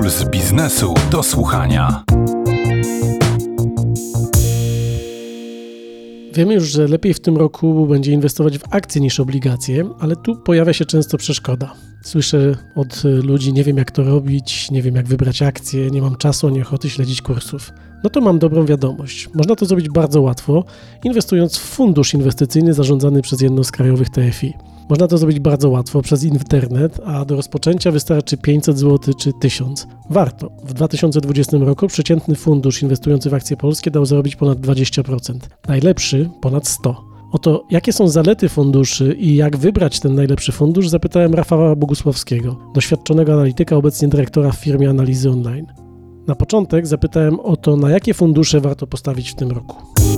Z biznesu do słuchania. Wiemy już, że lepiej w tym roku będzie inwestować w akcje niż obligacje, ale tu pojawia się często przeszkoda. Słyszę od ludzi, nie wiem jak to robić, nie wiem jak wybrać akcje, nie mam czasu ani ochoty śledzić kursów. No to mam dobrą wiadomość. Można to zrobić bardzo łatwo, inwestując w fundusz inwestycyjny zarządzany przez jedno z krajowych TFI. Można to zrobić bardzo łatwo przez internet, a do rozpoczęcia wystarczy 500 zł czy 1000. Warto. W 2020 roku przeciętny fundusz inwestujący w akcje polskie dał zarobić ponad 20%. Najlepszy ponad 100%. O to, jakie są zalety funduszy i jak wybrać ten najlepszy fundusz, zapytałem Rafała Bogusławskiego, doświadczonego analityka, obecnie dyrektora w firmie analizy online. Na początek zapytałem o to, na jakie fundusze warto postawić w tym roku.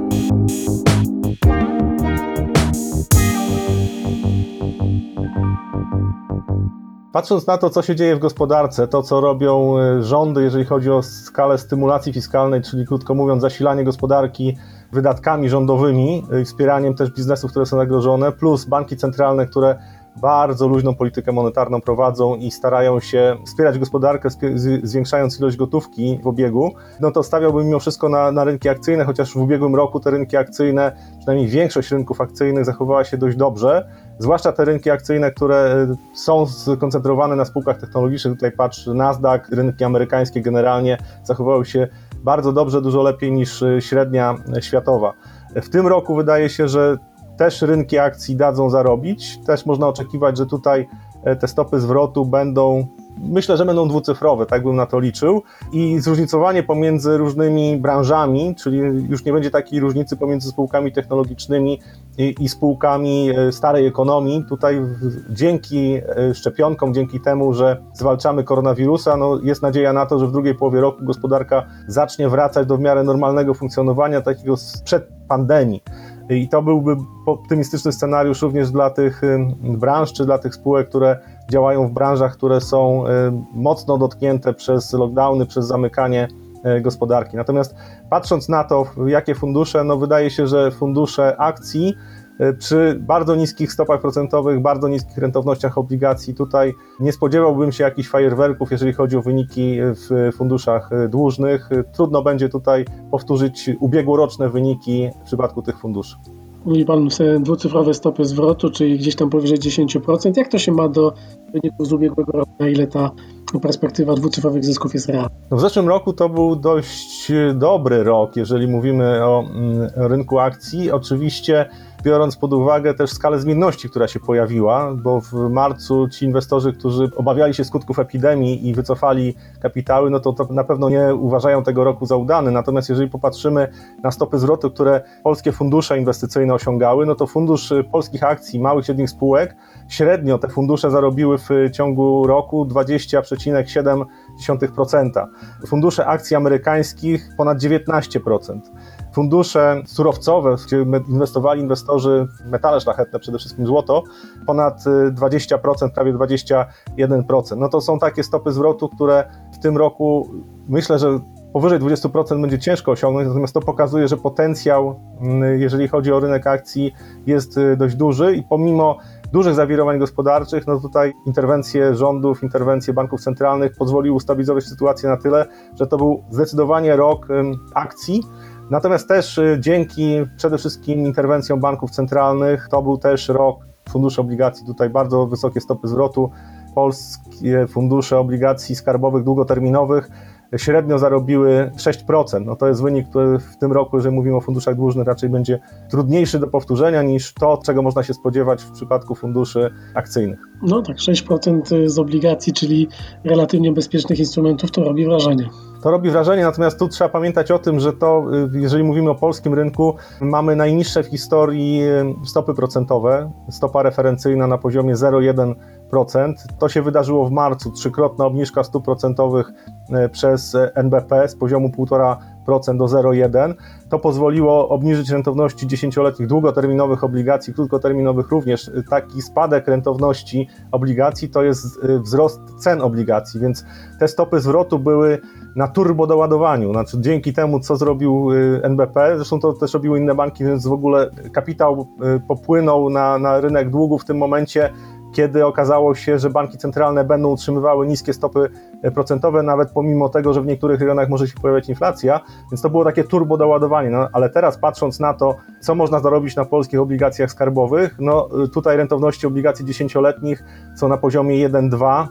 Patrząc na to, co się dzieje w gospodarce, to co robią rządy, jeżeli chodzi o skalę stymulacji fiskalnej, czyli krótko mówiąc zasilanie gospodarki wydatkami rządowymi, wspieraniem też biznesów, które są zagrożone, plus banki centralne, które bardzo luźną politykę monetarną prowadzą i starają się wspierać gospodarkę, zwiększając ilość gotówki w obiegu, no to stawiałbym mimo wszystko na rynki akcyjne, chociaż w ubiegłym roku te rynki akcyjne, przynajmniej większość rynków akcyjnych zachowała się dość dobrze, zwłaszcza te rynki akcyjne, które są skoncentrowane na spółkach technologicznych, tutaj patrz Nasdaq, rynki amerykańskie generalnie zachowały się bardzo dobrze, dużo lepiej niż średnia światowa. W tym roku wydaje się, że też rynki akcji dadzą zarobić, też można oczekiwać, że tutaj te stopy zwrotu będą, myślę, że będą dwucyfrowe, tak bym na to liczył i zróżnicowanie pomiędzy różnymi branżami, czyli już nie będzie takiej różnicy pomiędzy spółkami technologicznymi i spółkami starej ekonomii. Tutaj dzięki szczepionkom, dzięki temu, że zwalczamy koronawirusa, no jest nadzieja na to, że w drugiej połowie roku gospodarka zacznie wracać do w miarę normalnego funkcjonowania, takiego sprzed pandemii. I to byłby optymistyczny scenariusz również dla tych branż, czy dla tych spółek, które działają w branżach, które są mocno dotknięte przez lockdowny, przez zamykanie gospodarki. Natomiast patrząc na to, jakie fundusze, no wydaje się, że fundusze akcji przy bardzo niskich stopach procentowych, bardzo niskich rentownościach obligacji, tutaj nie spodziewałbym się jakichś fajerwerków, jeżeli chodzi o wyniki w funduszach dłużnych. Trudno będzie tutaj powtórzyć ubiegłoroczne wyniki w przypadku tych funduszy. Mówi Pan dwucyfrowe stopy zwrotu, czyli gdzieś tam powyżej 10%. Jak to się ma do wyników z ubiegłego roku? Na ile ta perspektywa dwucyfrowych zysków jest realna? No w zeszłym roku to był dość dobry rok, jeżeli mówimy o rynku akcji. Oczywiście biorąc pod uwagę też skalę zmienności, która się pojawiła, bo w marcu ci inwestorzy, którzy obawiali się skutków epidemii i wycofali kapitały, no to na pewno nie uważają tego roku za udany. Natomiast jeżeli popatrzymy na stopy zwrotu, które polskie fundusze inwestycyjne osiągały, no to fundusz polskich akcji, małych i średnich spółek, średnio te fundusze zarobiły w ciągu roku 20,7%. Fundusze akcji amerykańskich ponad 19%. Fundusze surowcowe, gdzie inwestowali inwestorzy w metale szlachetne, przede wszystkim złoto, ponad 20%, prawie 21%. No to są takie stopy zwrotu, które w tym roku myślę, że powyżej 20% będzie ciężko osiągnąć, natomiast to pokazuje, że potencjał, jeżeli chodzi o rynek akcji, jest dość duży i pomimo dużych zawirowań gospodarczych, no tutaj interwencje rządów, interwencje banków centralnych pozwoliły ustabilizować sytuację na tyle, że to był zdecydowanie rok akcji. Natomiast też dzięki przede wszystkim interwencjom banków centralnych to był też rok funduszy obligacji, tutaj bardzo wysokie stopy zwrotu. Polskie fundusze obligacji skarbowych długoterminowych średnio zarobiły 6%. No to jest wynik, który w tym roku, jeżeli mówimy o funduszach dłużnych, raczej będzie trudniejszy do powtórzenia niż to, czego można się spodziewać w przypadku funduszy akcyjnych. No tak, 6% z obligacji, czyli relatywnie bezpiecznych instrumentów, to robi wrażenie. To robi wrażenie, natomiast tu trzeba pamiętać o tym, że to, jeżeli mówimy o polskim rynku, mamy najniższe w historii stopy procentowe, stopa referencyjna na poziomie 0,1%. To się wydarzyło w marcu, trzykrotna obniżka stóp procentowych przez NBP z poziomu 1,5% do 0,1%. To pozwoliło obniżyć rentowności 10-letnich długoterminowych obligacji, krótkoterminowych również. Taki spadek rentowności obligacji to jest wzrost cen obligacji, więc te stopy zwrotu były na turbodoładowaniu, znaczy dzięki temu, co zrobił NBP, zresztą to też robiły inne banki, więc w ogóle kapitał popłynął na rynek długu w tym momencie, kiedy okazało się, że banki centralne będą utrzymywały niskie stopy procentowe, nawet pomimo tego, że w niektórych regionach może się pojawiać inflacja, więc to było takie turbo doładowanie. No, ale teraz patrząc na to, co można zarobić na polskich obligacjach skarbowych, no tutaj rentowności obligacji 10-letnich są na poziomie 1,2,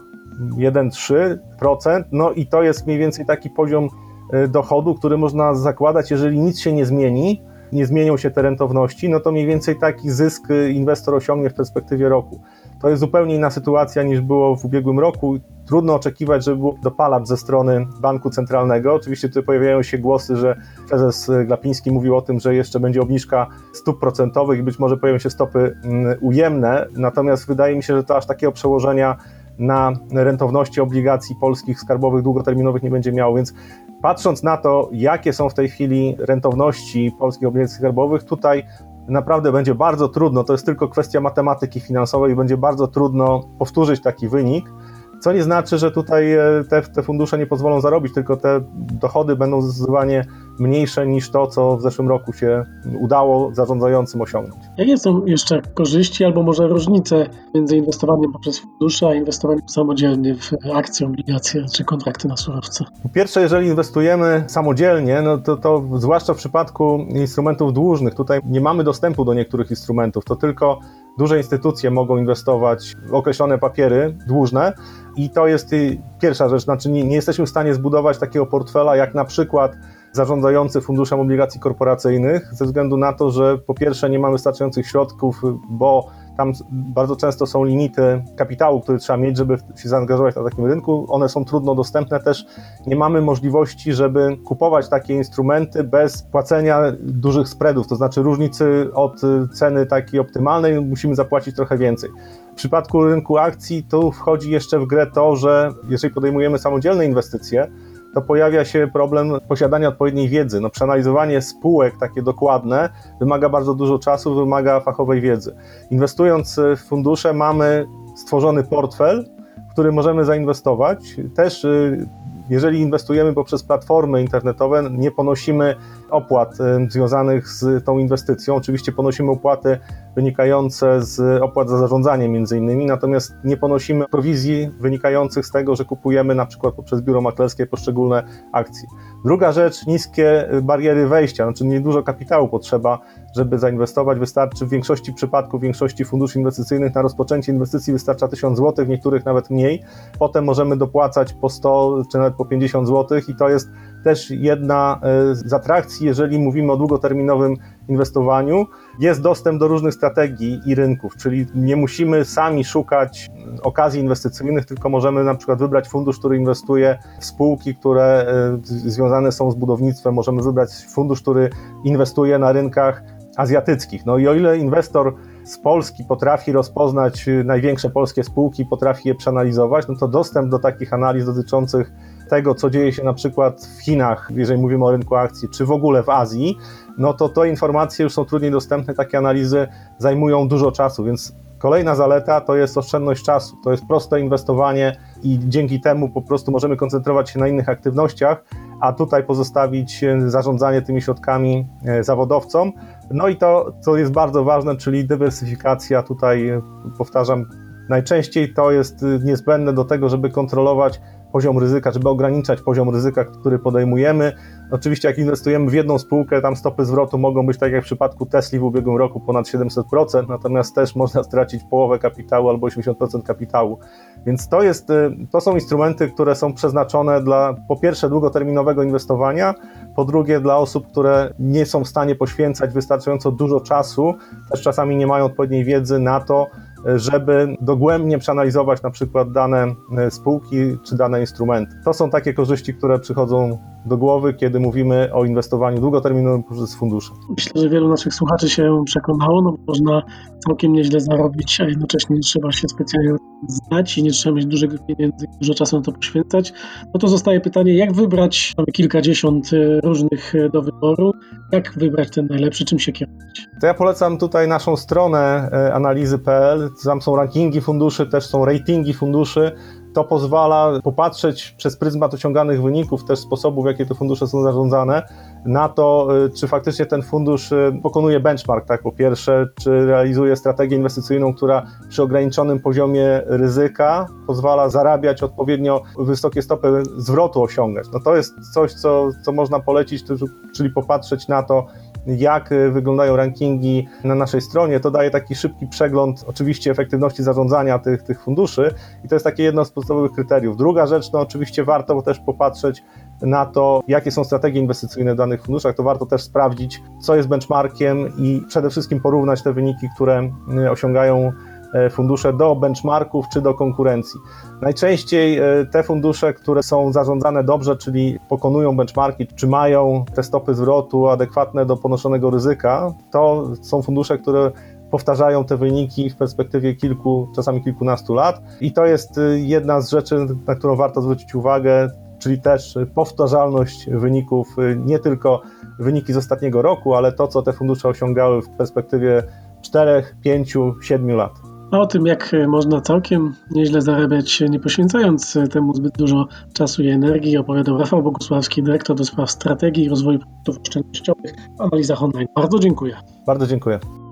1,3%, no i to jest mniej więcej taki poziom dochodu, który można zakładać, jeżeli nic się nie zmieni, nie zmienią się te rentowności, no to mniej więcej taki zysk inwestor osiągnie w perspektywie roku. To jest zupełnie inna sytuacja niż było w ubiegłym roku. Trudno oczekiwać, żeby był dopalacz ze strony banku centralnego. Oczywiście tutaj pojawiają się głosy, że prezes Glapiński mówił o tym, że jeszcze będzie obniżka stóp procentowych i być może pojawią się stopy ujemne, natomiast wydaje mi się, że to aż takiego przełożenia na rentowności obligacji polskich skarbowych długoterminowych nie będzie miało, więc patrząc na to, jakie są w tej chwili rentowności polskich obligacji skarbowych, tutaj naprawdę będzie bardzo trudno, to jest tylko kwestia matematyki finansowej, będzie bardzo trudno powtórzyć taki wynik, co nie znaczy, że tutaj te fundusze nie pozwolą zarobić, tylko te dochody będą zdecydowanie mniejsze niż to, co w zeszłym roku się udało zarządzającym osiągnąć. Jakie są jeszcze korzyści albo może różnice między inwestowaniem poprzez fundusze, a inwestowaniem samodzielnie w akcje, obligacje czy kontrakty na surowce? Po pierwsze, jeżeli inwestujemy samodzielnie, no to zwłaszcza w przypadku instrumentów dłużnych, tutaj nie mamy dostępu do niektórych instrumentów, to tylko duże instytucje mogą inwestować w określone papiery dłużne i to jest pierwsza rzecz, znaczy nie jesteśmy w stanie zbudować takiego portfela jak na przykład zarządzający funduszem obligacji korporacyjnych, ze względu na to, że po pierwsze nie mamy wystarczających środków, bo tam bardzo często są limity kapitału, który trzeba mieć, żeby się zaangażować na takim rynku. One są trudno dostępne też. Nie mamy możliwości, żeby kupować takie instrumenty bez płacenia dużych spreadów, to znaczy różnicy od ceny takiej optymalnej musimy zapłacić trochę więcej. W przypadku rynku akcji tu wchodzi jeszcze w grę to, że jeżeli podejmujemy samodzielne inwestycje, to pojawia się problem posiadania odpowiedniej wiedzy. No, przeanalizowanie spółek takie dokładne wymaga bardzo dużo czasu, wymaga fachowej wiedzy. Inwestując w fundusze mamy stworzony portfel, w który możemy zainwestować. Też jeżeli inwestujemy poprzez platformy internetowe, nie ponosimy opłat związanych z tą inwestycją. Oczywiście ponosimy opłaty wynikające z opłat za zarządzanie między innymi, natomiast nie ponosimy prowizji wynikających z tego, że kupujemy na przykład poprzez biuro maklerskie poszczególne akcje. Druga rzecz, niskie bariery wejścia, znaczy niedużo kapitału potrzeba, żeby zainwestować. Wystarczy w większości przypadków, w większości funduszy inwestycyjnych na rozpoczęcie inwestycji wystarcza 1000 zł, w niektórych nawet mniej. Potem możemy dopłacać po 100 czy nawet po 50 zł i to jest też jedna z atrakcji, jeżeli mówimy o długoterminowym inwestowaniu. Jest dostęp do różnych strategii i rynków, czyli nie musimy sami szukać okazji inwestycyjnych, tylko możemy na przykład wybrać fundusz, który inwestuje w spółki, które związane są z budownictwem. Możemy wybrać fundusz, który inwestuje na rynkach azjatyckich. No i o ile inwestor z Polski potrafi rozpoznać największe polskie spółki, potrafi je przeanalizować, no to dostęp do takich analiz dotyczących tego, co dzieje się na przykład w Chinach, jeżeli mówimy o rynku akcji, czy w ogóle w Azji, no to te informacje już są trudniej dostępne, takie analizy zajmują dużo czasu, więc kolejna zaleta to jest oszczędność czasu, to jest proste inwestowanie i dzięki temu po prostu możemy koncentrować się na innych aktywnościach, a tutaj pozostawić zarządzanie tymi środkami zawodowcom. No i to, co jest bardzo ważne, czyli dywersyfikacja, tutaj powtarzam, najczęściej to jest niezbędne do tego, żeby kontrolować poziom ryzyka, żeby ograniczać poziom ryzyka, który podejmujemy. Oczywiście jak inwestujemy w jedną spółkę, tam stopy zwrotu mogą być, tak jak w przypadku Tesli w ubiegłym roku, ponad 700%, natomiast też można stracić połowę kapitału albo 80% kapitału. Więc to są instrumenty, które są przeznaczone dla, po pierwsze, długoterminowego inwestowania, po drugie, dla osób, które nie są w stanie poświęcać wystarczająco dużo czasu, też czasami nie mają odpowiedniej wiedzy na to, żeby dogłębnie przeanalizować na przykład dane spółki czy dane instrumenty. To są takie korzyści, które przychodzą do głowy, kiedy mówimy o inwestowaniu długoterminowym poprzez fundusze. Myślę, że wielu naszych słuchaczy się przekonało, no można całkiem nieźle zarobić, a jednocześnie nie trzeba się specjalnie znać i nie trzeba mieć dużego pieniędzy i dużo czasu na to poświęcać. No to zostaje pytanie, jak wybrać, mamy kilkadziesiąt różnych do wyboru, jak wybrać ten najlepszy, czym się kierować? To ja polecam tutaj naszą stronę analizy.pl, tam są rankingi funduszy, też są ratingi funduszy. To pozwala popatrzeć przez pryzmat osiąganych wyników, też sposobów, w jaki te fundusze są zarządzane, na to, czy faktycznie ten fundusz pokonuje benchmark, tak, po pierwsze, czy realizuje strategię inwestycyjną, która przy ograniczonym poziomie ryzyka pozwala zarabiać odpowiednio wysokie stopy zwrotu osiągać. No to jest coś, co można polecić, czyli popatrzeć na to, jak wyglądają rankingi na naszej stronie. To daje taki szybki przegląd oczywiście efektywności zarządzania tych funduszy i to jest takie jedno z podstawowych kryteriów. Druga rzecz, no oczywiście warto też popatrzeć na to, jakie są strategie inwestycyjne w danych funduszach. To warto też sprawdzić, co jest benchmarkiem i przede wszystkim porównać te wyniki, które osiągają fundusze do benchmarków czy do konkurencji. Najczęściej te fundusze, które są zarządzane dobrze, czyli pokonują benchmarki, czy mają te stopy zwrotu adekwatne do ponoszonego ryzyka, to są fundusze, które powtarzają te wyniki w perspektywie kilku, czasami kilkunastu lat i to jest jedna z rzeczy, na którą warto zwrócić uwagę, czyli też powtarzalność wyników, nie tylko wyniki z ostatniego roku, ale to, co te fundusze osiągały w perspektywie 4, 5, 7 lat. A o tym, jak można całkiem nieźle zarabiać, nie poświęcając temu zbyt dużo czasu i energii, opowiadał Rafał Bogusławski, dyrektor do spraw strategii i rozwoju produktów oszczędnościowych w Analizach Online. Bardzo dziękuję. Bardzo dziękuję.